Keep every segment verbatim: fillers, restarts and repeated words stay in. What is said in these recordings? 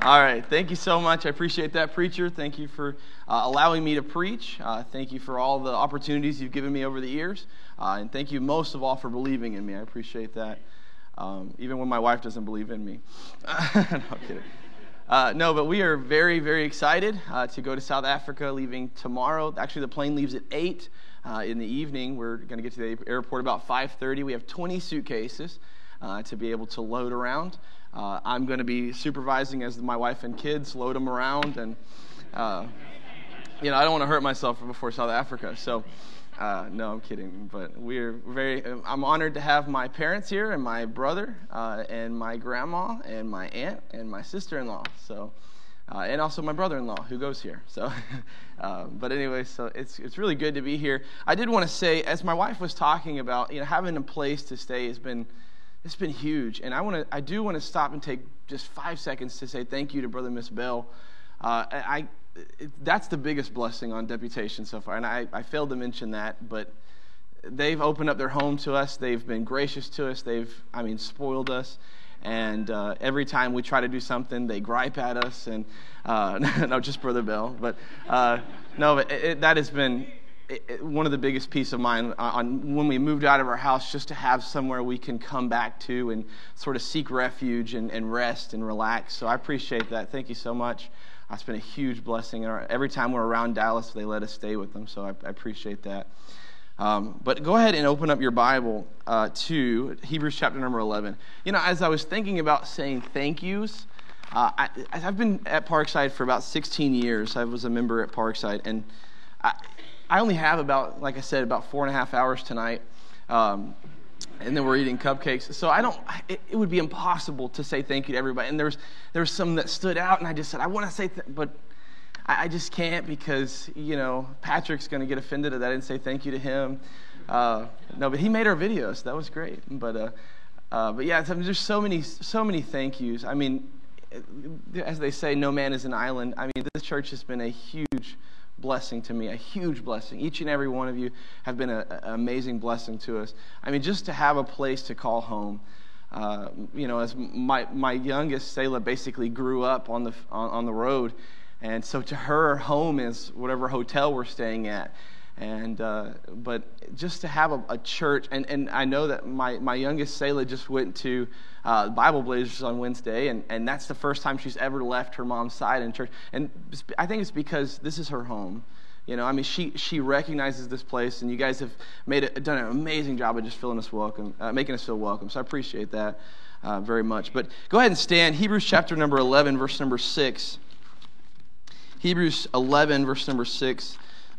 All right. Thank you so much. I appreciate that, preacher. Thank you for uh, allowing me to preach. Uh, thank you for all the opportunities you've given me over the years. Uh, and thank you most of all for believing in me. I appreciate that. Um, even when my wife doesn't believe in me. No, I'm kidding. Uh, no, but we are very, very excited uh, to go to South Africa, leaving tomorrow. Actually, the plane leaves at eight uh, in the evening. We're going to get to the airport about five thirty. We have twenty suitcases uh, to be able to load around. Uh, I'm going to be supervising as my wife and kids load them around, and uh, you know I don't want to hurt myself before South Africa. So, uh, no, I'm kidding. But we're very. I'm honored to have my parents here, and my brother, uh, and my grandma, and my aunt, and my sister-in-law. So, uh, and also my brother-in-law who goes here. So, uh, but anyway, so it's it's really good to be here. I did want to say, as my wife was talking about, you know, having a place to stay has been. It's been huge, and I want to. I do want to stop and take just five seconds to say thank you to Brother and Miss Bell. Uh, I, it, that's the biggest blessing on Deputation so far, and I, I failed to mention that, but they've opened up their home to us. They've been gracious to us. They've, I mean, spoiled us, and uh, every time we try to do something, they gripe at us, and uh, no, just Brother Bell, but uh, no, but it, it, that has been. One of the biggest peace of mind on when we moved out of our house, just to have somewhere we can come back to and sort of seek refuge and, and rest and relax. So I appreciate that. Thank you so much. It's been a huge blessing. Every time we're around Dallas, they let us stay with them. So I, I appreciate that. Um, but go ahead and open up your Bible uh, to Hebrews chapter number eleven. You know, as I was thinking about saying thank yous, uh, I, I've been at Parkside for about sixteen years. I was a member at Parkside, and I, I only have about, like I said, about four and a half hours tonight, um, and then we're eating cupcakes. So I don't. It, it would be impossible to say thank you to everybody. And there's there was some that stood out, and I just said I want to say, th-, but I, I just can't because you know Patrick's going to get offended that I didn't say thank you to him. Uh, no, but he made our videos. That was great. But uh, uh, but yeah, there's so many so many thank yous. I mean, as they say, no man is an island. I mean, this church has been a huge blessing to me, a huge blessing. Each and every one of you have been an amazing blessing to us. I mean, just to have a place to call home. Uh, you know, as my my youngest, Selah, basically grew up on the on, on the road, and so to her, home is whatever hotel we're staying at. And uh, but just to have a, a church, and, and I know that my, my youngest, Selah, just went to uh, Bible Blazers on Wednesday, and, and that's the first time she's ever left her mom's side in church. And I think it's because this is her home. You know, I mean, she she recognizes this place, and you guys have made it, done an amazing job of just feeling us welcome, uh, making us feel welcome. So I appreciate that uh, very much. But go ahead and stand. Hebrews chapter number eleven, verse number six. Hebrews eleven, verse number six.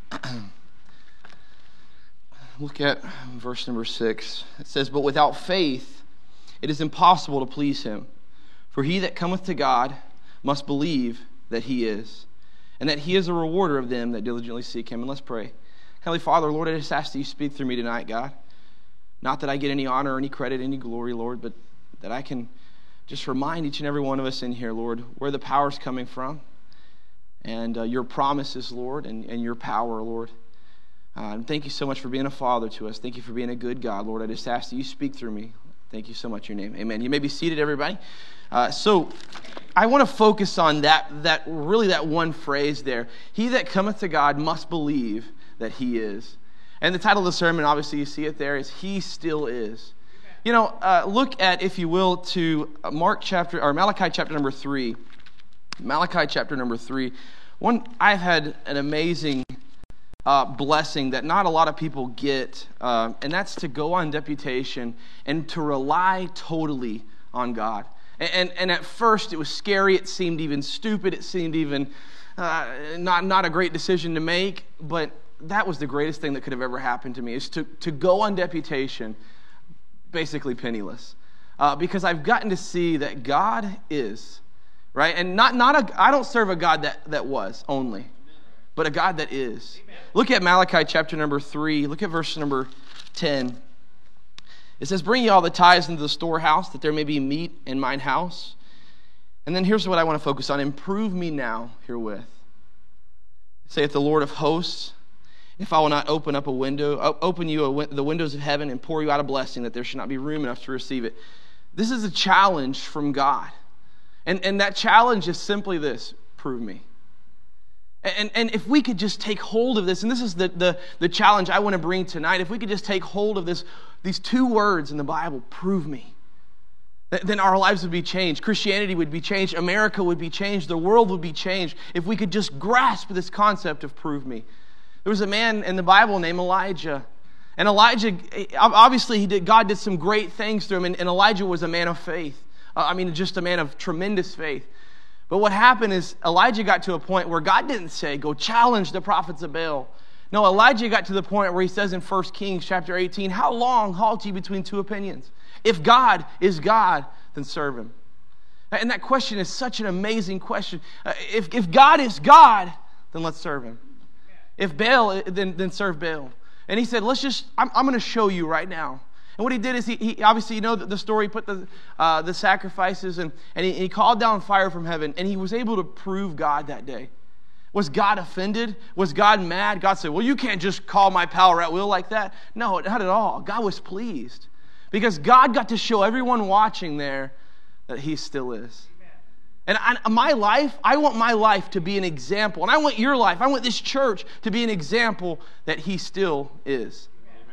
Look at verse number six. It says, "But without faith it is impossible to please him. For he that cometh to God must believe that he is, and that he is a rewarder of them that diligently seek him." And let's pray. Heavenly Father, Lord, I just ask that you speak through me tonight, God. Not that I get any honor, any credit, any glory, Lord, but that I can just remind each and every one of us in here, Lord, where the power's coming from, and uh, your promises, Lord, and, and your power, Lord. Uh, and thank you so much for being a father to us. Thank you for being a good God, Lord. I just ask that you speak through me. Thank you so much in your name. Amen. You may be seated, everybody. Uh, so I want to focus on that, that really that one phrase there. He that cometh to God must believe that he is. And the title of the sermon, obviously you see it there, is He Still Is. You know, uh, look at, if you will, to Mark chapter, or Malachi chapter number three. Malachi chapter number three. One, I've had an amazing Uh, blessing that not a lot of people get, uh, and that's to go on deputation and to rely totally on God. And, and, and at first it was scary, it seemed even stupid, it seemed even uh, not, not a great decision to make, but that was the greatest thing that could have ever happened to me, is to, to go on deputation basically penniless. Uh, because I've gotten to see that God is, right? And not, not a, I don't serve a God that, that was only, but a God that is. Amen. Look at Malachi chapter number three. Look at verse number ten. It says, "Bring ye all the tithes into the storehouse, that there may be meat in mine house." And then here's what I want to focus on. "Improve me now herewith, saith the Lord of hosts, if I will not open up a window, open you a, the windows of heaven and pour you out a blessing, that there should not be room enough to receive it." This is a challenge from God. And, and that challenge is simply this: prove me. And, and if we could just take hold of this, and this is the, the, the challenge I want to bring tonight, if we could just take hold of this, these two words in the Bible, prove me, then our lives would be changed. Christianity would be changed. America would be changed. The world would be changed if we could just grasp this concept of prove me. There was a man in the Bible named Elijah. And Elijah, obviously, he did, God did some great things through him, and, and Elijah was a man of faith. Uh, I mean, just a man of tremendous faith. But what happened is Elijah got to a point where God didn't say, go challenge the prophets of Baal. No, Elijah got to the point where he says in First Kings chapter eighteen, how long halt ye between two opinions? If God is God, then serve him. And that question is such an amazing question. Uh, if, if God is God, then let's serve him. If Baal, then, then serve Baal. And he said, let's just, I'm, I'm going to show you right now. And what he did is, he, he obviously, you know the story, he put the, uh, the sacrifices, and, and he, he called down fire from heaven, and he was able to prove God that day. Was God offended? Was God mad? God said, well, you can't just call my power at will like that. No, not at all. God was pleased. Because God got to show everyone watching there that he still is. And I, my life, I want my life to be an example. And I want your life, I want this church to be an example that he still is.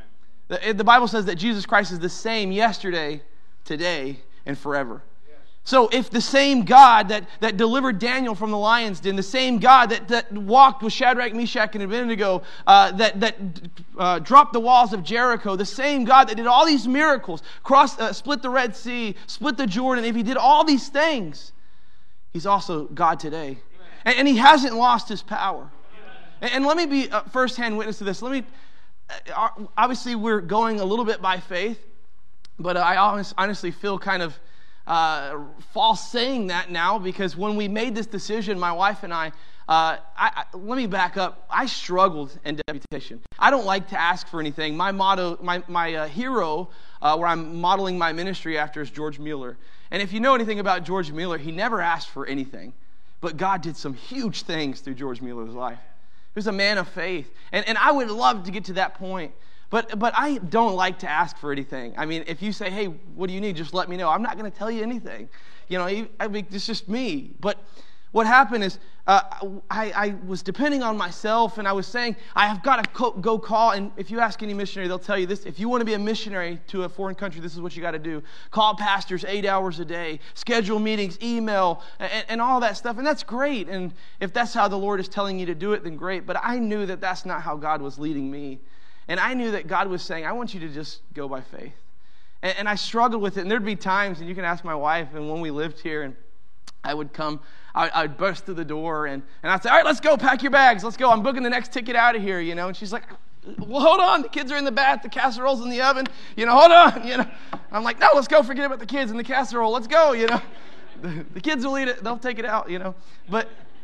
The, the Bible says that Jesus Christ is the same yesterday, today, and forever. So if the same God that, that delivered Daniel from the lion's den, the same God that, that walked with Shadrach, Meshach, and Abednego, uh, that, that uh, dropped the walls of Jericho, the same God that did all these miracles, crossed, uh, split the Red Sea, split the Jordan, if he did all these things, he's also God today. And, and he hasn't lost his power. And, and let me be a first-hand witness to this. Let me, uh, obviously we're going a little bit by faith, but I honestly feel kind of Uh, false saying that now, because when we made this decision, my wife and I, uh, I, I, let me back up. I struggled in deputation. I don't like to ask for anything. My motto, my my uh, hero, uh, where I'm modeling my ministry after, is George Mueller. And if you know anything about George Mueller, he never asked for anything, but God did some huge things through George Mueller's life. He was a man of faith, and and I would love to get to that point. But but I don't like to ask for anything. I mean, if you say, hey, what do you need? Just let me know. I'm not going to tell you anything. You know, I mean, it's just me. But what happened is uh, I, I was depending on myself, and I was saying, I have got to co- go call. And if you ask any missionary, they'll tell you this. If you want to be a missionary to a foreign country, this is what you got to do. Call pastors eight hours a day, schedule meetings, email, and, and all that stuff. And that's great. And if that's how the Lord is telling you to do it, then great. But I knew that that's not how God was leading me. And I knew that God was saying, I want you to just go by faith. And, and I struggled with it. And there'd be times, and you can ask my wife, and when we lived here, and I would come, I, I'd burst through the door, and, and I'd say, all right, let's go, pack your bags, let's go. I'm booking the next ticket out of here, you know. And she's like, well, hold on, the kids are in the bath, the casserole's in the oven, you know, hold on, you know. I'm like, no, let's go, forget about the kids and the casserole, let's go, you know. The, the kids will eat it, they'll take it out, you know. But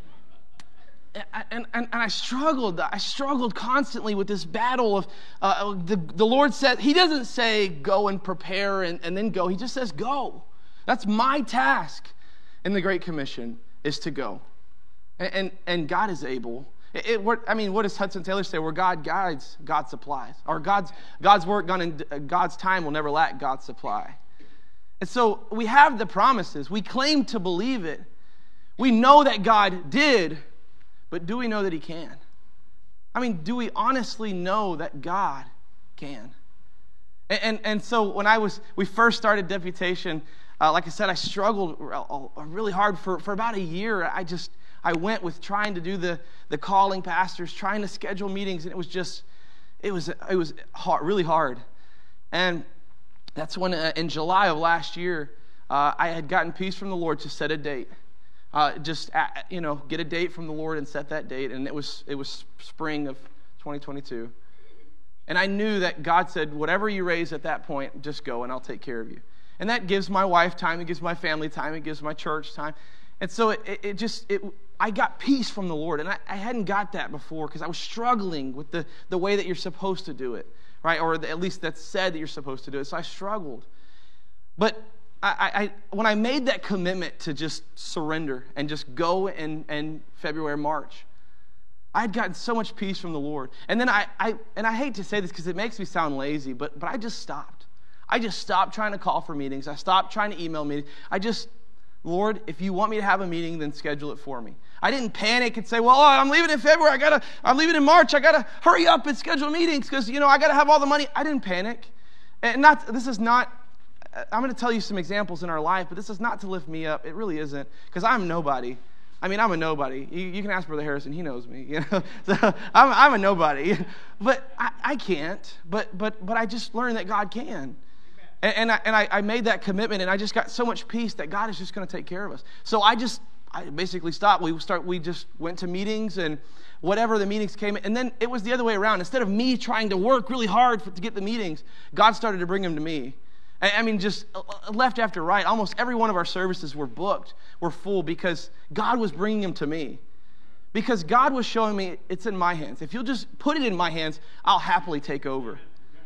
And, and, and I struggled. I struggled constantly with this battle of uh, the, the Lord said, he doesn't say go and prepare and, and then go. He just says go. That's my task in the Great Commission, is to go. And and, and God is able. It, it, what, I mean, what does Hudson Taylor say? Where God guides, God supplies. Or God's, God's work done in God's time will never lack God's supply. And so we have the promises. We claim to believe it. We know that God did. But do we know that he can? I mean, do we honestly know that God can? And and, and so when I was, we first started deputation, uh, like I said, I struggled really hard for, for about a year. I just, I went with trying to do the, the calling pastors, trying to schedule meetings, and it was just, it was, it was hard, really hard. And that's when uh, in July of last year, uh, I had gotten peace from the Lord to set a date. Uh, just, you know, get a date from the Lord and set that date. And it was it was spring of twenty twenty-two. And I knew that God said, whatever you raise at that point, just go and I'll take care of you. And that gives my wife time. It gives my family time. It gives my church time. And so it, it, it just, it, I got peace from the Lord. And I, I hadn't got that before because I was struggling with the, the way that you're supposed to do it, right? Or the, at least that's said that you're supposed to do it. So I struggled. But I, I, when I made that commitment to just surrender and just go in, in February, March, I had gotten so much peace from the Lord. And then I, I and I hate to say this because it makes me sound lazy, but but I just stopped. I just stopped trying to call for meetings. I stopped trying to email meetings. I just Lord, if you want me to have a meeting, then schedule it for me. I didn't panic and say, well, I'm leaving in February. I gotta, I'm leaving in March. I got to hurry up and schedule meetings because, you know, I got to have all the money. I didn't panic. And not, this is not, I'm going to tell you some examples in our life, but this is not to lift me up. It really isn't, because I'm nobody. I mean, I'm a nobody. You, you can ask Brother Harrison. He knows me. You know, so I'm, I'm a nobody. But I, I can't. But but but I just learned that God can. And, and, I, and I, I made that commitment, and I just got so much peace that God is just going to take care of us. So I just, I basically stopped. We start. We just went to meetings, and whatever the meetings came. And then it was the other way around. Instead of me trying to work really hard for, to get the meetings, God started to bring them to me. I mean, just left after right. Almost every one of our services were booked, were full, because God was bringing them to me. Because God was showing me it's in my hands. If you'll just put it in my hands, I'll happily take over.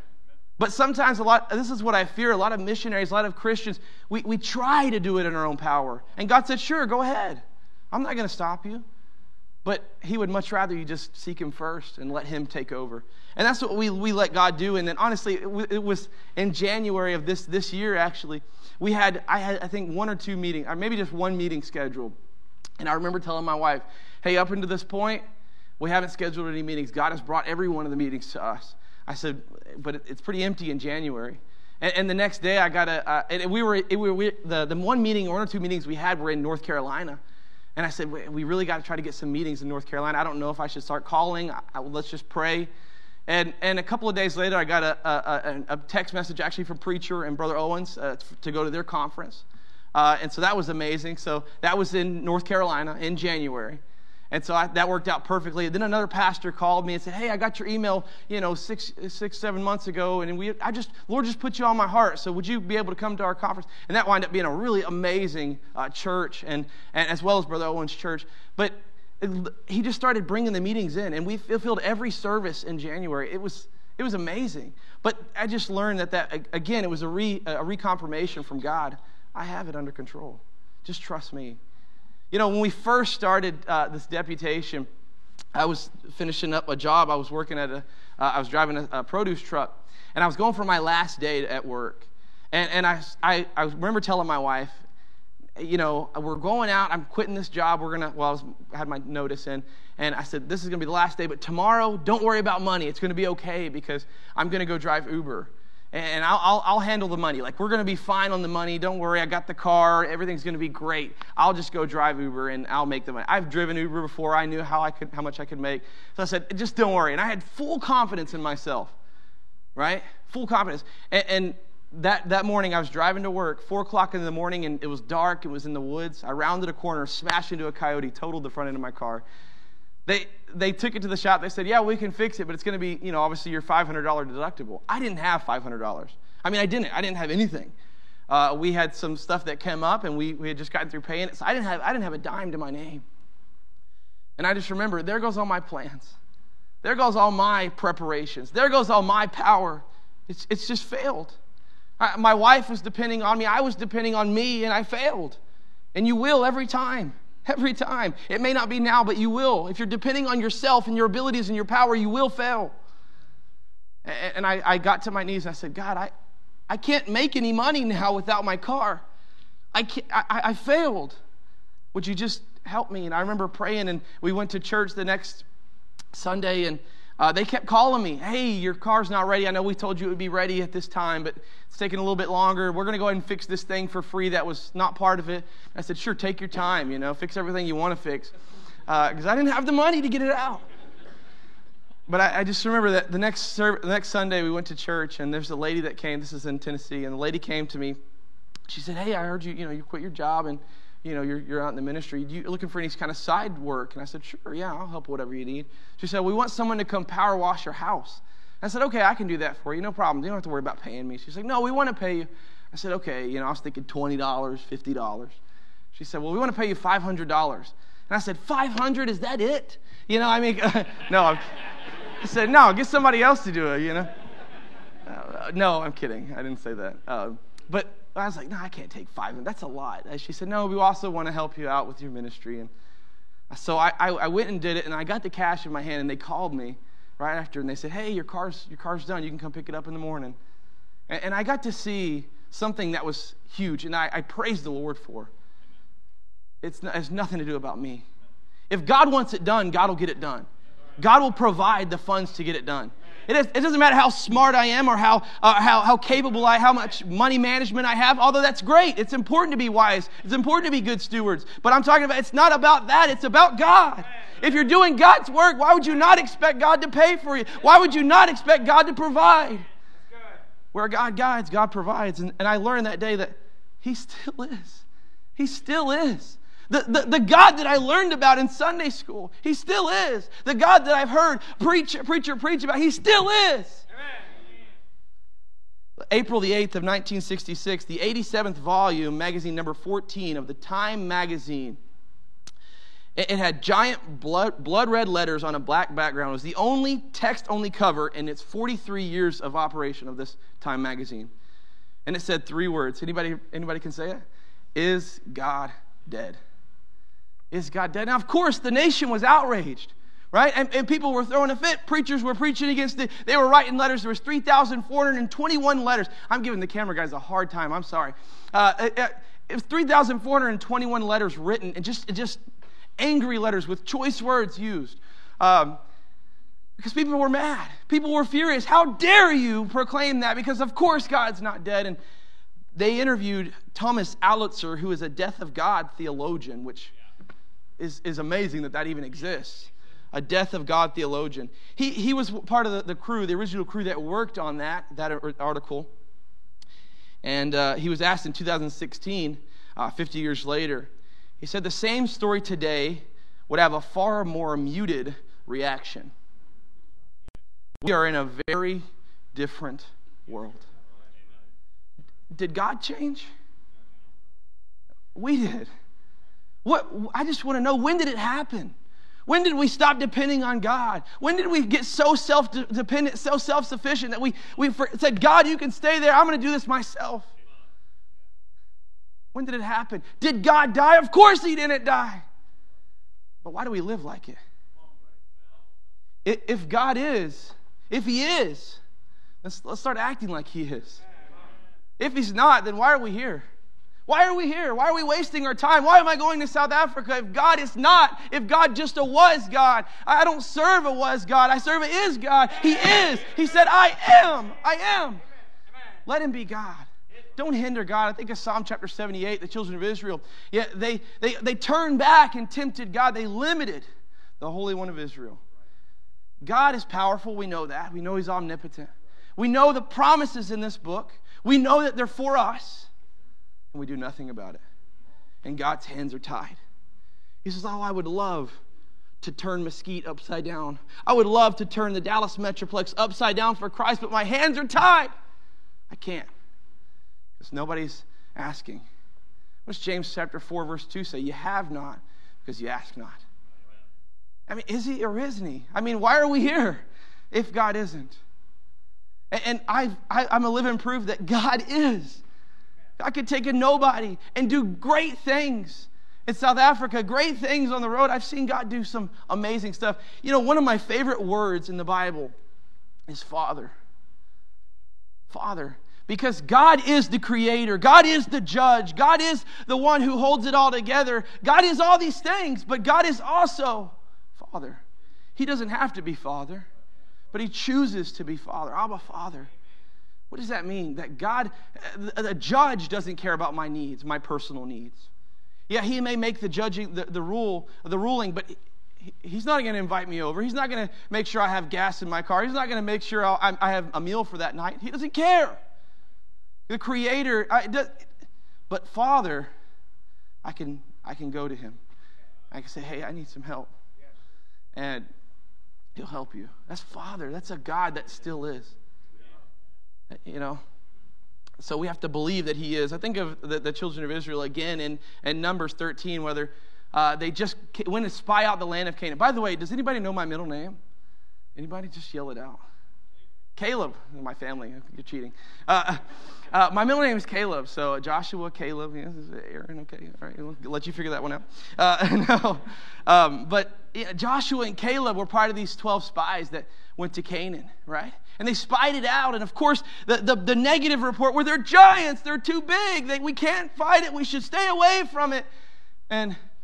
But sometimes a lot, this is what I fear, a lot of missionaries, a lot of Christians, we, we try to do it in our own power. And God said, sure, go ahead. I'm not going to stop you. But he would much rather you just seek him first and let him take over. And that's what we, we let God do. And then honestly, it, it was in January of this, this year, actually, we had, I had, I think, one or two meetings, or maybe just one meeting scheduled. And I remember telling my wife, hey, up until this point, we haven't scheduled any meetings. God has brought every one of the meetings to us. I said, but it, it's pretty empty in January. And, and the next day, I got a, uh, and we were, it, we were the, the one meeting, one or two meetings we had were in North Carolina. And I said, we really got to try to get some meetings in North Carolina. I don't know if I should start calling. I, I, let's just pray. And and a couple of days later, I got a, a, a text message actually from Preacher and Brother Owens uh, to go to their conference. Uh, and so that was amazing. So that was in North Carolina in January. And so I, that worked out perfectly. Then another pastor called me and said, hey, I got your email, you know, six, six, seven months ago. And we, I just, Lord just put you on my heart. So would you be able to come to our conference? And that wound up being a really amazing uh, church, and, and as well as Brother Owen's church. But it, he just started bringing the meetings in, and we filled every service in January. It was, it was amazing. But I just learned that, that again, it was a, re, a reconfirmation from God. I have it under control. Just trust me. You know, when we first started uh, this deputation, I was finishing up a job. I was working at a, uh, I was driving a, a produce truck, and I was going for my last day at work. And, and I, I, I remember telling my wife, you know, we're going out. I'm quitting this job. We're going to, well, I, was, I had my notice in, and I said, this is going to be the last day, but tomorrow, don't worry about money. It's going to be okay because I'm going to go drive Uber. And I'll, I'll, I'll handle the money. Like, we're going to be fine on the money. Don't worry. I got the car. Everything's going to be great. I'll just go drive Uber, and I'll make the money. I've driven Uber before. I knew how I could, how much I could make. So I said, just don't worry. And I had full confidence in myself, right? Full confidence. And, and that, that morning, I was driving to work, four o'clock in the morning, and it was dark. It was in the woods. I rounded a corner, smashed into a coyote, totaled the front end of my car. They they took it to the shop. They said, yeah, we can fix it, but it's going to be, you know, obviously your five hundred dollars deductible. I didn't have five hundred dollars. I mean, I didn't. I didn't have anything. Uh, we had some stuff that came up, and we, we had just gotten through paying it. So I didn't have I didn't have a dime to my name. And I just remember, there goes all my plans. There goes all my preparations. There goes all my power. It's it's just failed. I, my wife was depending on me. I was depending on me, and I failed. And you will every time. Every time. It may not be now, but you will. If you're depending on yourself and your abilities and your power, you will fail. And I, I got to my knees and I said, God, I, I can't make any money now without my car. I, can't, I, I failed. Would you just help me? And I remember praying, and we went to church the next Sunday, and uh, they kept calling me, hey, your car's not ready. I know we told you it would be ready at this time, but it's taking a little bit longer. We're going to go ahead and fix this thing for free that was not part of it. I said, sure, take your time, you know, fix everything you want to fix, because uh, I didn't have the money to get it out. But I, I just remember that the next serv- the next Sunday we went to church, and there's a lady that came. This is in Tennessee, and the lady came to me. She said, hey, I heard you, you know, you quit your job, and you know, you're you're out in the ministry. You looking for any kind of side work? And I said, sure, yeah, I'll help whatever you need. She said, we want someone to come power wash your house. I said, okay, I can do that for you, no problem. You don't have to worry about paying me. She's like, no, we want to pay you. I said, okay, you know, I was thinking twenty dollars, fifty dollars. She said, well, we want to pay you five hundred dollars. And I said, five hundred dollars, is that it? You know, I mean, no. I'm, I said, no, get somebody else to do it, you know. Uh, no, I'm kidding. I didn't say that. Uh, but I was like, no, I can't take five hundred. That's a lot. And she said, no, we also want to help you out with your ministry. And so I, I, I went and did it, and I got the cash in my hand, and they called me right after, and they said, hey, your car's your car's done. You can come pick it up in the morning. And, and I got to see something that was huge, and I, I praised the Lord for. It's, not, it's nothing to do about me. If God wants it done, God will get it done. God will provide the funds to get it done. It, is, it doesn't matter how smart I am or how, uh, how, how capable I, how much money management I have, although that's great. It's important to be wise. It's important to be good stewards. But I'm talking about, it's not about that. It's about God. If you're doing God's work, why would you not expect God to pay for you? Why would you not expect God to provide? Where God guides, God provides. And, and I learned that day that He still is. He still is. The, the, the God that I learned about in Sunday school, He still is. The God that I've heard preacher, preacher preach about, He still is. Amen. April the eighth of nineteen sixty-six, the eighty-seventh volume, magazine number fourteen of the Time magazine, it, it had giant blood, blood red letters on a black background. It was the only text-only cover in its forty-three years of operation of this Time magazine. And it said three words. Anybody, anybody can say it? Is God dead? Is God dead? Now, of course, the nation was outraged, right? And, and people were throwing a fit. Preachers were preaching against it. They were writing letters. There was three thousand four hundred twenty-one letters. I'm giving the camera guys a hard time. I'm sorry. Uh, it, it was three thousand four hundred twenty-one letters written, and just, just angry letters with choice words used. Um, because people were mad. People were furious. How dare you proclaim that? Because, of course, God's not dead. And they interviewed Thomas Allitzer, who is a Death of God theologian, which Is, is amazing that that even exists. A Death of God theologian. He, he was part of the, the crew, the original crew that worked on that, that article. And uh, he was asked in two thousand sixteen, uh, fifty years later, he said the same story today would have a far more muted reaction. We are in a very different world. Did God change? We did. What I just want to know, when did it happen? When did we stop depending on God? When did we get so self-dependent, so self-sufficient that we, we said, God, you can stay there. I'm going to do this myself. When did it happen? Did God die? Of course He didn't die. But why do we live like it? If God is, if He is, let's, let's start acting like He is. If He's not, then why are we here? Why are we here? Why are we wasting our time? Why am I going to South Africa if God is not, if God just a was God? I don't serve a was God. I serve a is God. He is. He said, I am. I am. Let Him be God. Don't hinder God. I think of Psalm chapter seventy-eight, the children of Israel. Yeah, they, they, they turned back and tempted God. They limited the Holy One of Israel. God is powerful. We know that. We know He's omnipotent. We know the promises in this book. We know that they're for us. And we do nothing about it. And God's hands are tied. He says, oh, I would love to turn Mesquite upside down. I would love to turn the Dallas Metroplex upside down for Christ, but my hands are tied. I can't. Because nobody's asking. What does James chapter four, verse two say? You have not because you ask not. I mean, is He or isn't He? I mean, why are we here if God isn't? And, and I've, I, I'm a living proof that God is. I could take a nobody and do great things in South Africa, great things on the road. I've seen God do some amazing stuff. You know, one of my favorite words in the Bible is Father. Father. Because God is the creator. God is the judge. God is the one who holds it all together. God is all these things, but God is also Father. He doesn't have to be Father, but He chooses to be Father. Abba, Father. What does that mean? That God, the judge doesn't care about my needs, my personal needs. Yeah, He may make the judging, the, the rule, the ruling, but he, He's not going to invite me over. He's not going to make sure I have gas in my car. He's not going to make sure I'll, I have a meal for that night. He doesn't care. The Creator, I, does, but Father, I can I can go to Him. I can say, hey, I need some help, and He'll help you. That's Father. That's a God that still is. You know, so we have to believe that He is. I think of the, the children of Israel again in, in Numbers thirteen, whether uh, they just went to spy out the land of Canaan. By the way, does anybody know my middle name? Anybody? Just yell it out. Caleb. My family. You're cheating. Uh, uh, my middle name is Caleb. So Joshua, Caleb, you know, Aaron. Okay, all right. We'll let you figure that one out. Uh, no, um, but yeah, Joshua and Caleb were part of these twelve spies that went to Canaan, right? And they spied it out. And of course, the, the, the negative report were they're giants. They're too big. They, we can't fight it. We should stay away from it. And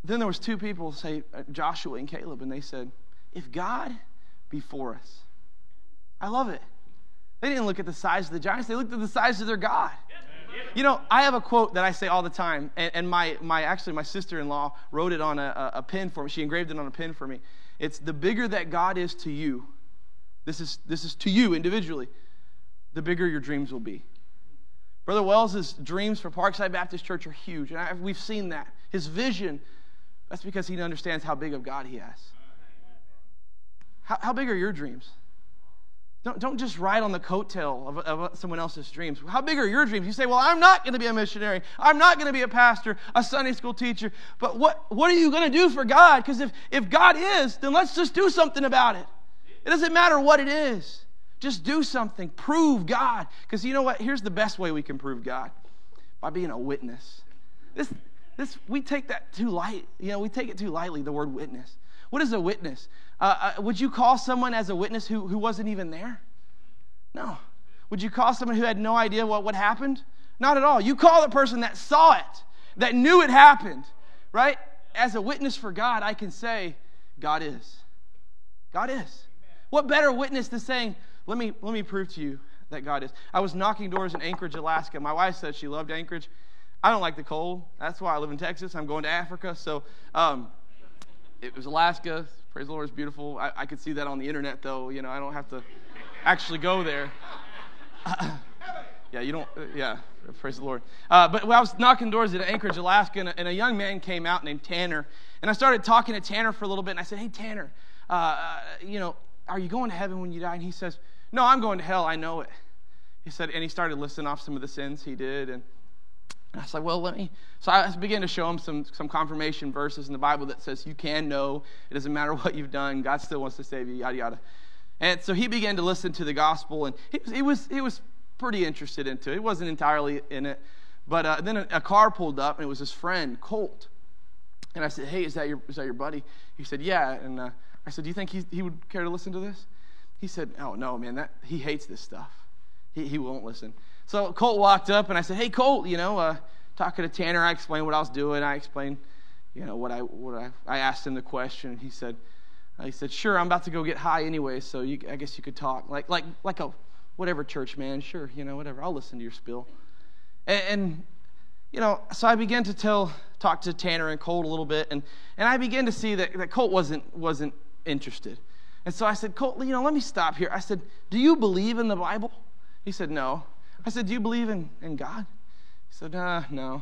then there was two people, say Joshua and Caleb, and they said, if God be for us. I love it. They didn't look at the size of the giants. They looked at the size of their God. You know, I have a quote that I say all the time, and, and my, my actually my sister-in-law wrote it on a, a pin for me. She engraved it on a pin for me. It's, the bigger that God is to you, this is, this is to you individually, the bigger your dreams will be. Brother Wells' dreams for Parkside Baptist Church are huge, and I, we've seen that. His vision, that's because he understands how big of God he has. How, how big are your dreams? Don't, don't just ride on the coattail of, of someone else's dreams. How big are your dreams? You say, well, I'm not going to be a missionary. I'm not going to be a pastor, a Sunday school teacher. But what, what are you going to do for God? Because if, if God is, then let's just do something about it. It doesn't matter what it is. Just do something. Prove God. Because you know what? Here's the best way we can prove God. By being a witness. This, this, we take that too light. You know, we take it too lightly, the word witness. What is a witness? Uh, uh, would you call someone as a witness who, who wasn't even there? No. Would you call someone who had no idea what, what happened? Not at all. You call the person that saw it, that knew it happened, right? As a witness for God, I can say, God is. God is. What better witness than saying, let me, let me prove to you that God is. I was knocking doors in Anchorage, Alaska. My wife said she loved Anchorage. I don't like the cold. That's why I live in Texas. I'm going to Africa. So um, it was Alaska. Praise the Lord, it's beautiful. I, I could see that on the internet, though. You know, I don't have to actually go there. yeah, you don't, uh, yeah, praise the Lord. Uh, but when I was knocking doors at Anchorage, Alaska, and a, and a young man came out named Tanner. And I started talking to Tanner for a little bit, and I said, hey, Tanner, uh, uh, you know, are you going to heaven when you die? And he says, no, I'm going to hell. I know it. He said, and he started listing off some of the sins he did, and And I was like, well, let me. So I began to show him some, some confirmation verses in the Bible that says you can know. It doesn't matter what you've done. God still wants to save you, yada, yada. And so he began to listen to the gospel, and he was he was, he was pretty interested into it. He wasn't entirely in it. But uh, then a, a car pulled up, and it was his friend, Colt. And I said, hey, is that your is that your buddy? He said, yeah. And uh, I said, do you think he, he would care to listen to this? He said, oh, no, man, that he hates this stuff. He, he won't listen. So Colt walked up, and I said, hey, Colt, you know, uh, talking to Tanner, I explained what I was doing. I explained, you know, what I what I, I asked him the question, and he said, uh, he said, sure, I'm about to go get high anyway, so you, I guess you could talk. Like like like a whatever church man, sure, you know, whatever. I'll listen to your spiel. And, and you know, so I began to tell, talk to Tanner and Colt a little bit, and, and I began to see that, that Colt wasn't wasn't interested. And so I said, Colt, you know, let me stop here. I said, do you believe in the Bible? He said, no. I said, do you believe in, in God? He said, uh, no.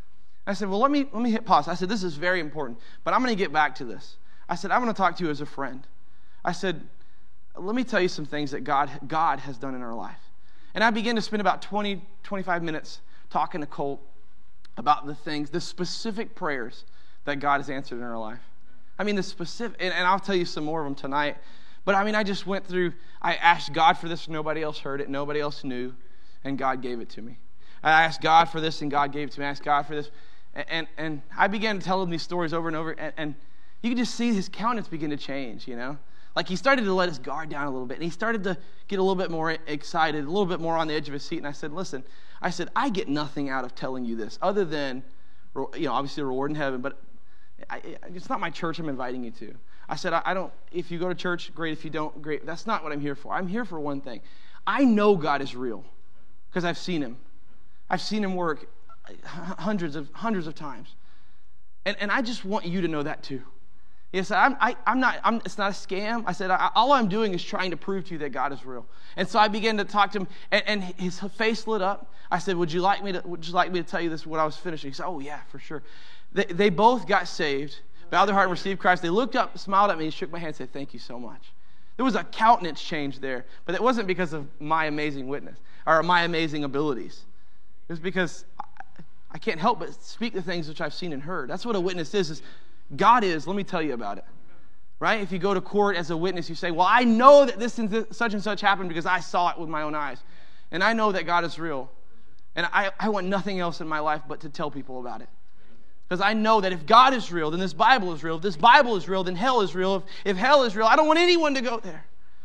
I said, well, let me let me hit pause. I said, this is very important, but I'm going to get back to this. I said, I'm going to talk to you as a friend. I said, let me tell you some things that God God has done in our life. And I began to spend about twenty, twenty-five minutes talking to Colt about the things, the specific prayers that God has answered in our life. I mean, the specific, and, and I'll tell you some more of them tonight. But I mean, I just went through, I asked God for this, nobody else heard it, nobody else knew, and God gave it to me. I asked God for this, and God gave it to me. I asked God for this. And, and, and I began to tell him these stories over and over, and, and you could just see his countenance begin to change, you know? Like he started to let his guard down a little bit, and he started to get a little bit more excited, a little bit more on the edge of his seat. And I said, listen, I said, I get nothing out of telling you this other than, you know, obviously a reward in heaven, but I, it's not my church I'm inviting you to. I said, I, I don't, if you go to church, great. If you don't, great. That's not what I'm here for. I'm here for one thing. I know God is real because I've seen him. I've seen him work hundreds of hundreds of times. And and I just want you to know that too. Yes, I'm, I, I'm not, I'm, it's not a scam. I said, I, all I'm doing is trying to prove to you that God is real. And so I began to talk to him, and, and his face lit up. I said, would you like me to, would you like me to tell you this when I was finishing? He said, oh yeah, for sure. They, they both got saved, bowed their heart and received Christ. They looked up, smiled at me, shook my hand, and said, thank you so much. There was a countenance change there, but it wasn't because of my amazing witness or my amazing abilities. It was because I, I can't help but speak the things which I've seen and heard. That's what a witness is, is God is. Let me tell you about it. Right? If you go to court as a witness, you say, well, I know that this and this, such and such happened because I saw it with my own eyes. And I know that God is real. And I, I want nothing else in my life but to tell people about it. Because I know that if God is real, then this Bible is real. If this Bible is real, then hell is real. If, if hell is real, I don't want anyone to go there.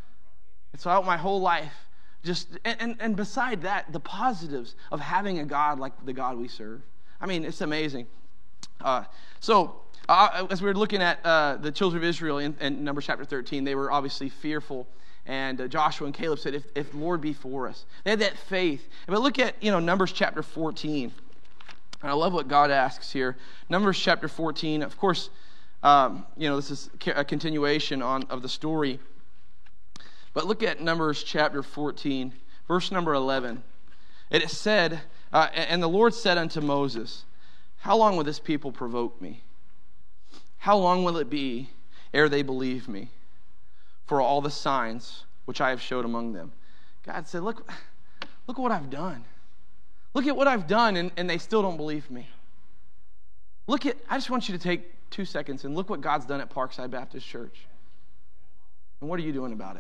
And so out my whole life, just and, and, and beside that, the positives of having a God like the God we serve. I mean, it's amazing. Uh, so Uh, as we were looking at uh, the children of Israel in, in Numbers chapter thirteen, they were obviously fearful. And uh, Joshua and Caleb said, if, if the Lord be for us. They had that faith. But look at, you know, Numbers chapter fourteen. And I love what God asks here. Numbers chapter fourteen, of course, um, you know, this is a continuation on of the story. But look at Numbers chapter fourteen, verse number eleven. It is said, uh, and the Lord said unto Moses, how long will this people provoke me? How long will it be ere they believe me for all the signs which I have showed among them? God said, look, look what I've done. Look at what I've done, and, and they still don't believe me. Look at, I just want you to take two seconds and look what God's done at Parkside Baptist Church. And what are you doing about it?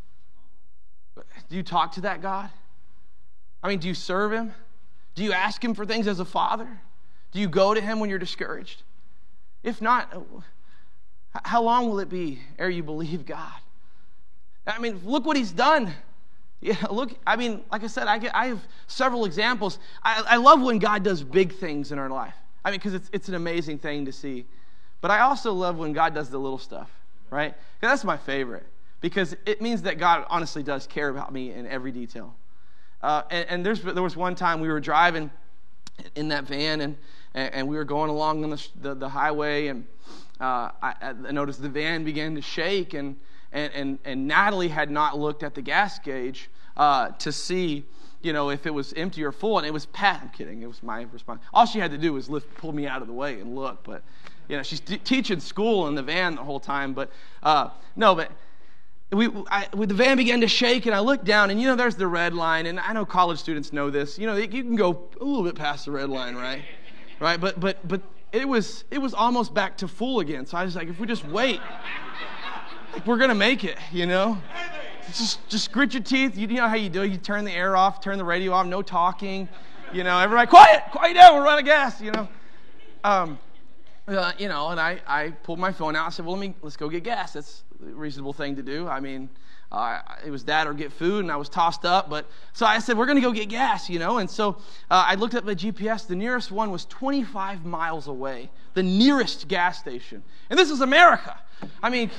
Do you talk to that God? I mean, do you serve him? Do you ask him for things as a father? Do you go to him when you're discouraged? If not, how long will it be ere you believe God? I mean, look what he's done. Yeah, look, I mean, like I said, I, get, I have several examples. I, I love when God does big things in our life. I mean, because it's, it's an amazing thing to see. But I also love when God does the little stuff, right? That's my favorite, because it means that God honestly does care about me in every detail. Uh, and and there's, there was one time we were driving in that van, and, and we were going along on the, the, the highway, and uh, I, I noticed the van began to shake, and, and, and, and Natalie had not looked at the gas gauge uh, to see, you know, if it was empty or full, and it was Pat. I'm kidding. It was my response. All she had to do was lift, pull me out of the way and look, but, you know, she's t- teaching school in the van the whole time, but, uh, no, but... We, I, the van began to shake, and I looked down, and, you know, there's the red line, and I know college students know this. You know, you can go a little bit past the red line, right? Right? But but but it was it was almost back to full again. So I was like, if we just wait, like, we're gonna make it, you know. Just just grit your teeth. You, you know how you do it. You turn the air off, turn the radio off, no talking. You know, everybody, quiet, quiet down. We're out of gas. You know. Um, uh, you know, and I I pulled my phone out. I said, well, let me let's go get gas. That's reasonable thing to do. I mean, uh, it was that or get food, and I was tossed up. But so I said, we're going to go get gas, you know. And so uh, I looked at the G P S. The nearest one was twenty-five miles away, the nearest gas station. And this is America. I mean,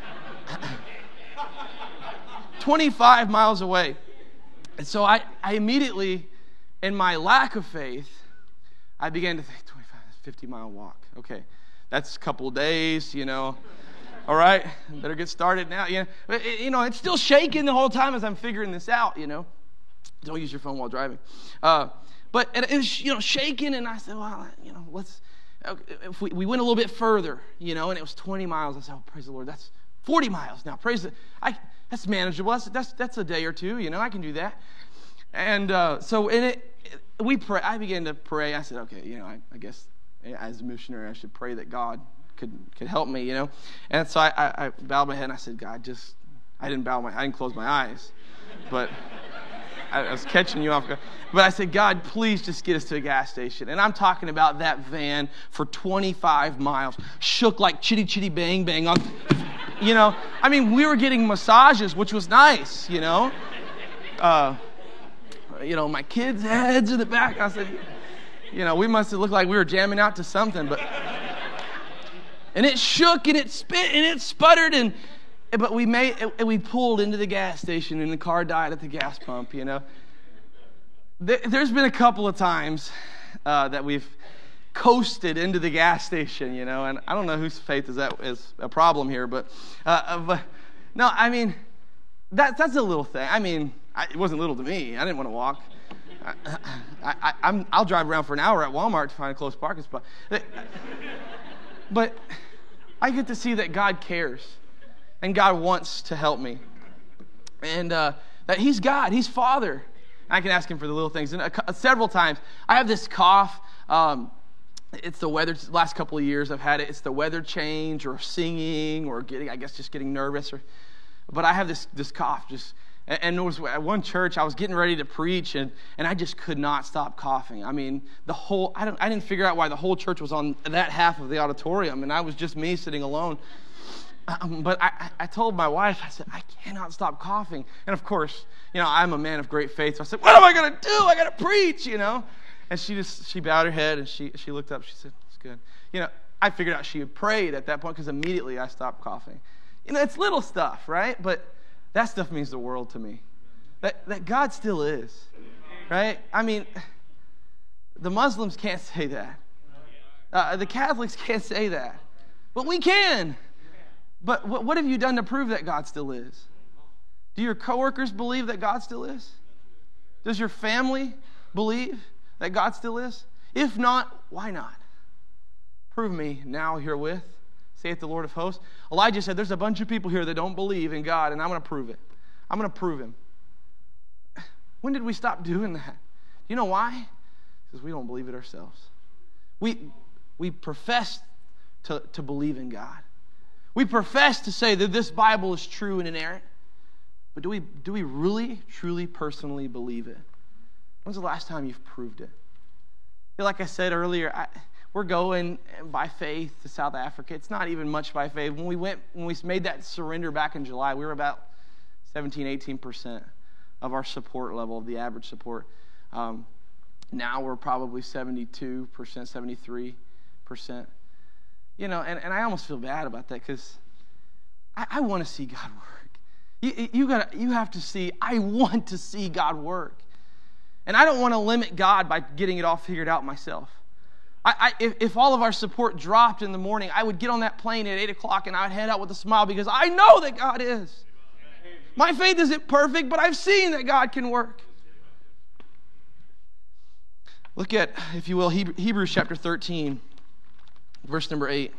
twenty-five miles away. And so I, I immediately, in my lack of faith, I began to think, twenty-five, fifty mile walk. Okay, that's a couple of days, you know. All right, better get started now. You know, but it, you know, it's still shaking the whole time as I'm figuring this out. You know, don't use your phone while driving. Uh, but it, it was, you know, shaking, and I said, well, you know, let's. If we, we went a little bit further, you know, and it was twenty miles. I said, oh, praise the Lord, that's forty miles now. Praise the, I that's manageable. That's that's that's a day or two. You know, I can do that. And uh, so in it, we pray. I began to pray. I said, okay, you know, I, I guess as a missionary, I should pray that God could could help me, you know. And so I, I, I bowed my head and I said, God, just, I didn't bow my, I didn't close my eyes, but I, I was catching you off guard. But I said, God, please just get us to a gas station. And I'm talking about that van for twenty-five miles, shook like chitty chitty bang bang on, you know. I mean, we were getting massages, which was nice, you know. Uh, you know, my kids' heads in the back. I said, you know, we must have looked like we were jamming out to something, but. And it shook, and it spit, and it sputtered, and but we made, and we pulled into the gas station, and the car died at the gas pump. You know, there's been a couple of times uh, that we've coasted into the gas station. You know, and I don't know whose faith is that is a problem here, but, uh, but no, I mean that that's a little thing. I mean, I, it wasn't little to me. I didn't want to walk. I, I, I, I'm, I'll drive around for an hour at Walmart to find a close parking spot. But I get to see that God cares, and God wants to help me, and uh, that He's God, He's Father. And I can ask Him for the little things. And uh, several times, I have this cough. Um, it's the weather. Last couple of years, I've had it. It's the weather change, or singing, or getting, I guess, just getting nervous. Or, but I have this this cough. Just and there was at one church, I was getting ready to preach, and, and I just could not stop coughing. I mean, the whole, I don't, I didn't figure out why the whole church was on that half of the auditorium, and I was just me sitting alone. Um, but I, I told my wife, I said, I cannot stop coughing. And of course, you know, I'm a man of great faith, so I said, what am I going to do? I got to preach, you know. And she just, she bowed her head, and she, she looked up, she said, it's good. You know, I figured out she had prayed at that point because immediately I stopped coughing. You know, it's little stuff, right? But that stuff means the world to me. That, that God still is, right? I mean, the Muslims can't say that. Uh, the Catholics can't say that. But we can. But what, what have you done to prove that God still is? Do your coworkers believe that God still is? Does your family believe that God still is? If not, why not? Prove me now herewith, saith the Lord of hosts. Elijah said, there's a bunch of people here that don't believe in God, and I'm going to prove it. I'm going to prove him. When did we stop doing that? You know why? Because we don't believe it ourselves. We, we profess to, to believe in God. We profess to say that this Bible is true and inerrant. But do we, do we really, truly, personally believe it? When's the last time you've proved it? Like I said earlier, I, we're going by faith to South Africa. It's not even much by faith. When we went, when we made that surrender back in July, we were about seventeen, eighteen percent of our support level, of the average support. Um, now we're probably seventy-two percent, seventy-three percent. You know, and, and I almost feel bad about that because I, I want to see God work. You, you, gotta, you have to see, I want to see God work. And I don't want to limit God by getting it all figured out myself. I, I, if, if all of our support dropped in the morning, I would get on that plane at eight o'clock and I would head out with a smile because I know that God is. My faith isn't perfect, but I've seen that God can work. Look at, if you will, Hebrews chapter thirteen, verse number eight.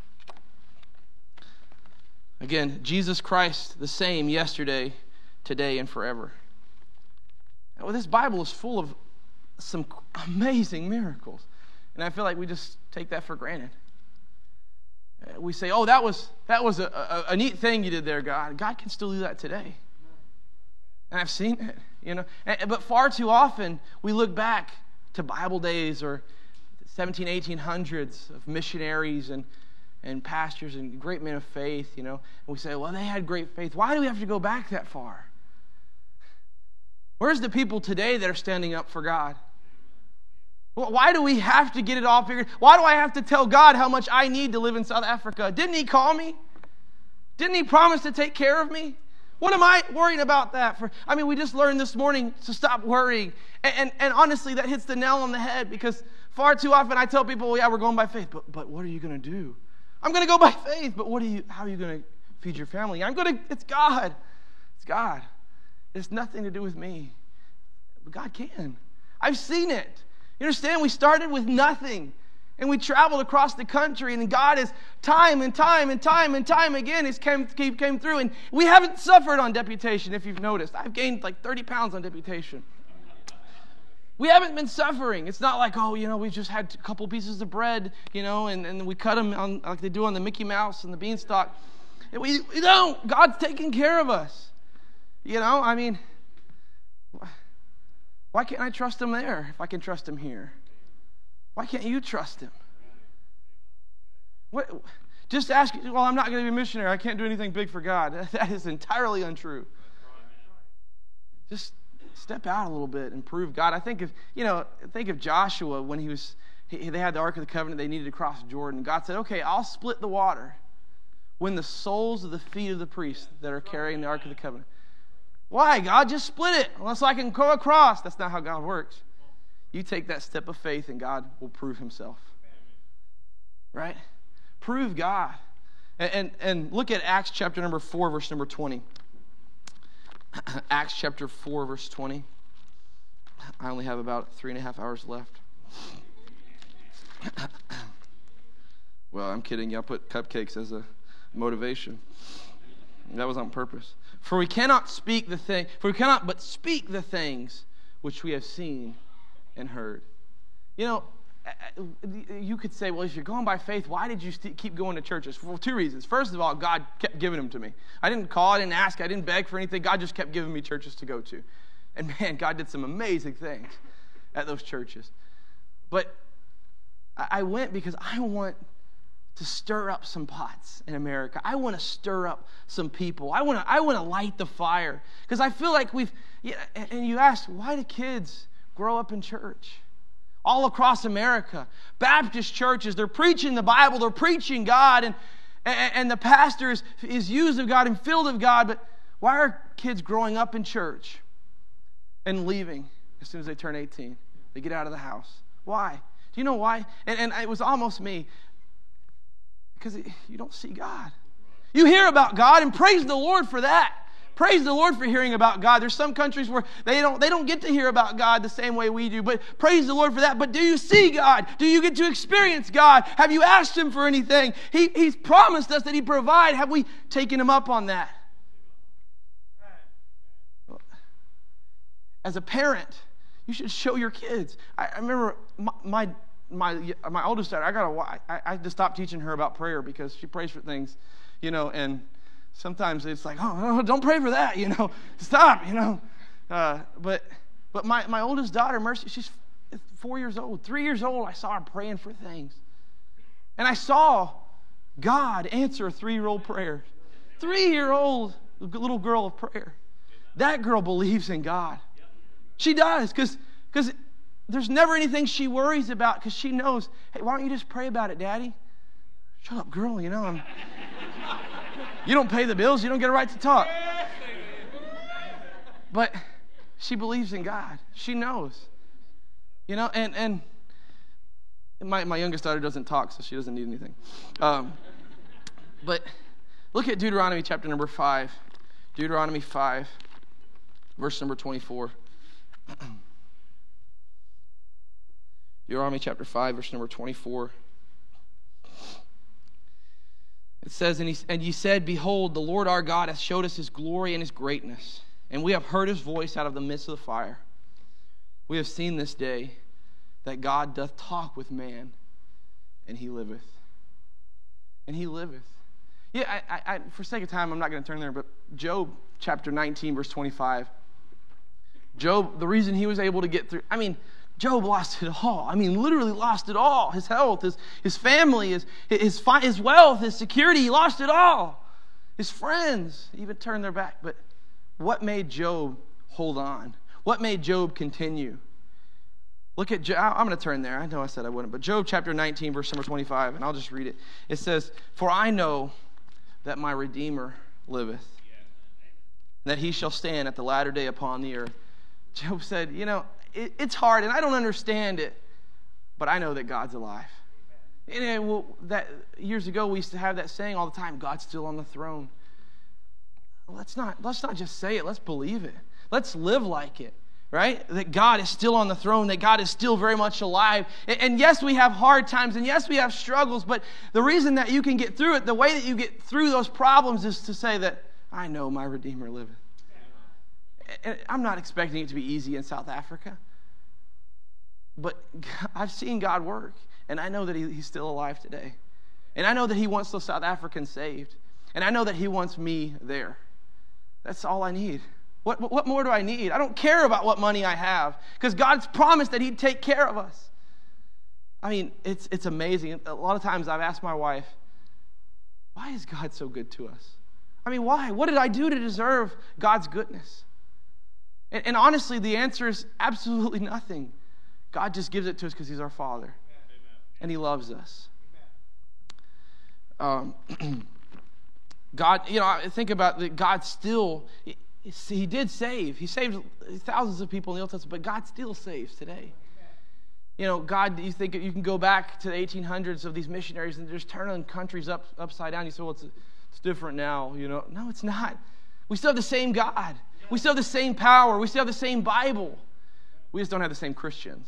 Again, Jesus Christ, the same yesterday, today, and forever. Well, this Bible is full of some amazing miracles. And I feel like we just take that for granted. We say, oh, that was that was a, a, a neat thing you did there, God. God can still do that today. And I've seen it, you know. And, but far too often, we look back to Bible days or seventeen, eighteen hundreds of missionaries and, and pastors and great men of faith, you know. And we say, well, they had great faith. Why do we have to go back that far? Where's the people today that are standing up for God? Why do we have to get it all figured? Why do I have to tell God how much I need to live in South Africa? Didn't He call me? Didn't He promise to take care of me? What am I worrying about that for? I mean, we just learned this morning to stop worrying. And, and, and honestly, that hits the nail on the head because far too often I tell people, well, yeah, we're going by faith. But, but what are you going to do? I'm going to go by faith. But what are you? How are you going to feed your family? I'm going to, it's God. It's God. It's nothing to do with me. But God can. I've seen it. You understand? We started with nothing. And we traveled across the country. And God has time and time and time and time again has came, came through. And we haven't suffered on deputation, if you've noticed. I've gained like thirty pounds on deputation. We haven't been suffering. It's not like, oh, you know, we've just had a couple pieces of bread, you know, and, and we cut them on, like they do on the Mickey Mouse and the Beanstalk. And we, we don't. God's taking care of us. You know, I mean, why can't I trust Him there if I can trust Him here? Why can't you trust Him? What? Just ask, well, I'm not going to be a missionary. I can't do anything big for God. That is entirely untrue. Just step out a little bit and prove God. I think of, you know, think of Joshua when he was, he, they had the Ark of the Covenant. They needed to cross Jordan. God said, okay, I'll split the water when the soles of the feet of the priests that are carrying the Ark of the Covenant. Why, God? Just split it unless I can go across. That's not how God works. You take that step of faith and God will prove Himself. Right? Prove God. And, and, and look at Acts chapter number four, verse number twenty. Acts chapter four, verse twenty. I only have about three and a half hours left. Well, I'm kidding you. I put cupcakes as a motivation. That was on purpose. For we cannot speak the thing, for we cannot but speak the things which we have seen and heard. You know, you could say, well, if you're going by faith, why did you st- keep going to churches? For two reasons. First of all, God kept giving them to me. I didn't call, I didn't ask, I didn't beg for anything. God just kept giving me churches to go to. And man, God did some amazing things at those churches. But I went because I want to stir up some pots in America. I want to stir up some people. I want to I want to light the fire. Because I feel like we've, yeah, and you ask, why do kids grow up in church? all across America. Baptist churches, they're preaching the Bible, they're preaching God, and, and, and the pastor is, is used of God and filled of God, but why are kids growing up in church and leaving as soon as they turn eighteen? They get out of the house. Why? Do you know why? And, and it was almost me. Because you don't see God. You hear about God, and praise the Lord for that. Praise the Lord for hearing about God. There's some countries where they don't, they don't get to hear about God the same way we do, but praise the Lord for that. But do you see God? Do you get to experience God? Have you asked Him for anything? He, he's promised us that He'd provide. Have we taken Him up on that? As a parent, you should show your kids. I, I remember my, my my my oldest daughter. I got I, I just stopped teaching her about prayer because she prays for things, you know, and sometimes it's like, oh, don't pray for that, you know, stop, you know. Uh, but but my, my oldest daughter, Mercy, she's four years old, three years old. I saw her praying for things, and I saw God answer a three-year-old prayer. Three-year-old little girl of prayer. That girl believes in God. She does, because because there's never anything she worries about, because she knows, hey, why don't you just pray about it, Daddy? Shut up, girl, you know. I'm, you don't pay the bills, you don't get a right to talk. But she believes in God. She knows. You know, and, and my, my youngest daughter doesn't talk, so she doesn't need anything. Um, but look at Deuteronomy chapter number five. Deuteronomy five, verse number twenty-four. Deuteronomy chapter five, verse number twenty-four. It says, and, he, and ye said, behold, the Lord our God hath showed us His glory and His greatness, and we have heard His voice out of the midst of the fire. We have seen this day that God doth talk with man, and He liveth. And He liveth. Yeah, I, I, I, for sake of time, I'm not going to turn there, but Job chapter nineteen, verse twenty-five. Job, the reason he was able to get through, I mean, Job lost it all. I mean, literally lost it all. His health, his, his family, his, his, his wealth, his security, he lost it all. His friends even turned their back. But what made Job hold on? What made Job continue? Look at Job. I'm going to turn there. I know I said I wouldn't. But Job chapter nineteen, verse number twenty-five, and I'll just read it. It says, for I know that my Redeemer liveth, that He shall stand at the latter day upon the earth. Job said, you know, it, it's hard, and I don't understand it, but I know that God's alive. And it, well, that years ago, we used to have that saying all the time, God's still on the throne. Let's not, let's not just say it. Let's believe it. Let's live like it, right? That God is still on the throne, that God is still very much alive. And, and yes, we have hard times, and yes, we have struggles, but the reason that you can get through it, the way that you get through those problems is to say that, I know my Redeemer liveth. And I'm not expecting it to be easy in South Africa, but I've seen God work, and I know that he, He's still alive today. And I know that He wants those South Africans saved, and I know that He wants me there. That's all I need. What, what more do I need? I don't care about what money I have, because God's promised that He'd take care of us. I mean, it's, it's amazing. A lot of times I've asked my wife, why is God so good to us? I mean, why? What did I do to deserve God's goodness? And, and honestly, the answer is absolutely nothing. God just gives it to us because He's our Father. Amen. And He loves us. Um, God, you know, I think about that. God still, he, he did save. He saved thousands of people in the Old Testament, but God still saves today. Amen. You know, God, you think you can go back to the eighteen hundreds of these missionaries and just turn countries up upside down. You say, well, it's, it's different now, you know. No, it's not. We still have the same God. We still have the same power. We still have the same Bible. We just don't have the same Christians.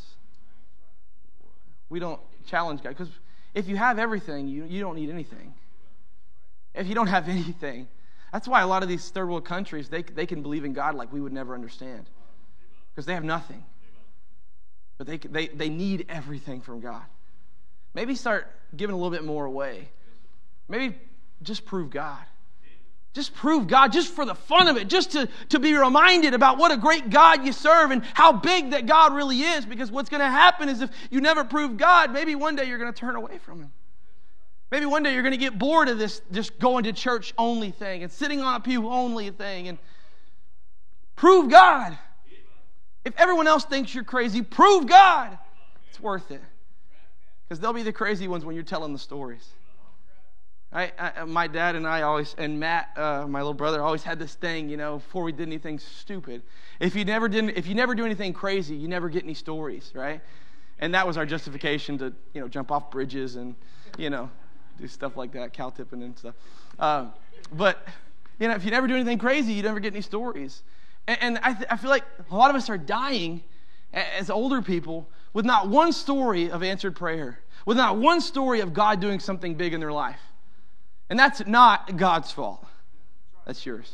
We don't challenge God. Because if you have everything, you, you don't need anything. If you don't have anything. That's why a lot of these third world countries, they, they can believe in God like we would never understand. Because they have nothing. But they, they, they need everything from God. Maybe start giving a little bit more away. Maybe just prove God. Just prove God, just for the fun of it, just to, to be reminded about what a great God you serve and how big that God really is. Because what's going to happen is if you never prove God, maybe one day you're going to turn away from Him. Maybe one day you're going to get bored of this just going to church only thing and sitting on a pew only thing. And prove God. If everyone else thinks you're crazy, prove God. It's worth it. Because they'll be the crazy ones when you're telling the stories. I, I, my dad and I always, and Matt, uh, my little brother, always had this thing, you know, before we did anything stupid. If you never did, if you never do anything crazy, you never get any stories, right? And that was our justification to, you know, jump off bridges and, you know, do stuff like that, cow tipping and stuff. Um, but, you know, if you never do anything crazy, you never get any stories. And, and I, th- I feel like a lot of us are dying as older people with not one story of answered prayer, with not one story of God doing something big in their life. And that's not God's fault. That's yours.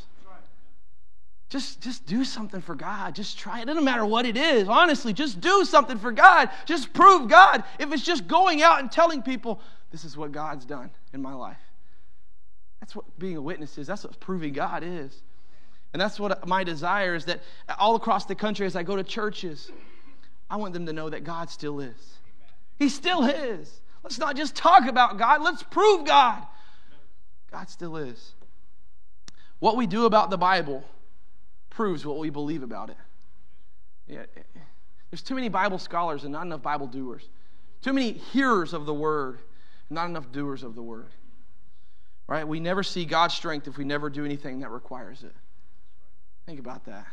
Just, just do something for God. Just try it. It doesn't matter what it is. Honestly, just do something for God. Just prove God. If it's just going out and telling people, this is what God's done in my life. That's what being a witness is. That's what proving God is. And that's what my desire is, that all across the country as I go to churches, I want them to know that God still is. He still is. Let's not just talk about God. Let's prove God. God still is. What we do about the Bible proves what we believe about it. Yeah, there's too many Bible scholars and not enough Bible doers. Too many hearers of the word, not enough doers of the word. Right? We never see God's strength if we never do anything that requires it. Think about that.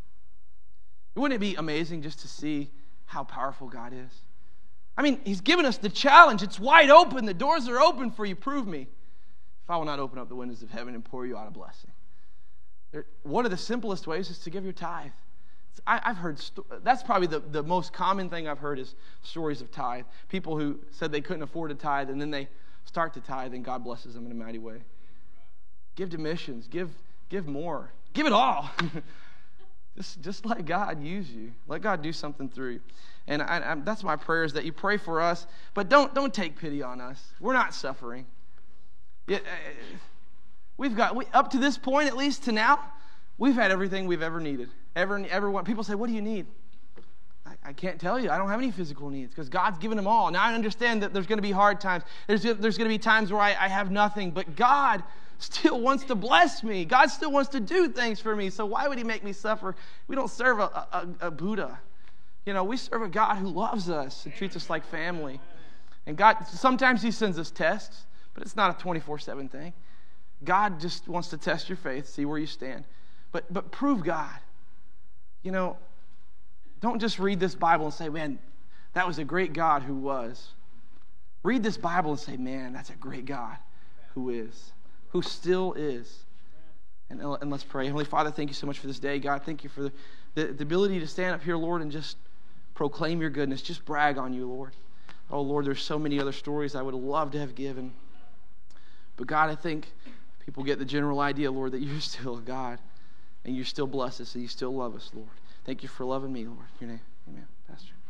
Wouldn't it be amazing just to see how powerful God is? I mean, He's given us the challenge. It's wide open. The doors are open for you. Prove me if I will not open up the windows of heaven and pour you out a blessing. There, one of the simplest ways is to give your tithe. I, I've heard, that's probably the, the most common thing I've heard is stories of tithe. People who said they couldn't afford to tithe, and then they start to tithe, and God blesses them in a mighty way. Give to missions. Give, give more. Give it all. just, just let God use you. Let God do something through you. And I, I, that's my prayer, is that you pray for us, but don't, don't take pity on us. We're not suffering. It, uh, we've got, we, up to this point, at least to now, we've had everything we've ever needed. Ever, everyone, people say, what do you need? I, I can't tell you. I don't have any physical needs because God's given them all. Now I understand that there's going to be hard times. There's, there's going to be times where I, I have nothing, but God still wants to bless me. God still wants to do things for me. So why would He make me suffer? We don't serve a, a, a Buddha. You know, we serve a God who loves us and treats us like family. And God, sometimes He sends us tests, but it's not a twenty-four seven thing. God just wants to test your faith, see where you stand. But but prove God. You know, don't just read this Bible and say, man, that was a great God who was. Read this Bible and say, man, that's a great God who is, who still is. And, and let's pray. Heavenly Father, thank you so much for this day. God, thank you for the, the, the ability to stand up here, Lord, and just proclaim your goodness. Just brag on you, Lord. Oh, Lord, there's so many other stories I would love to have given. But God, I think people get the general idea, Lord, that you're still a God. And you still bless us and you still love us, Lord. Thank you for loving me, Lord. In your name, amen. Pastor.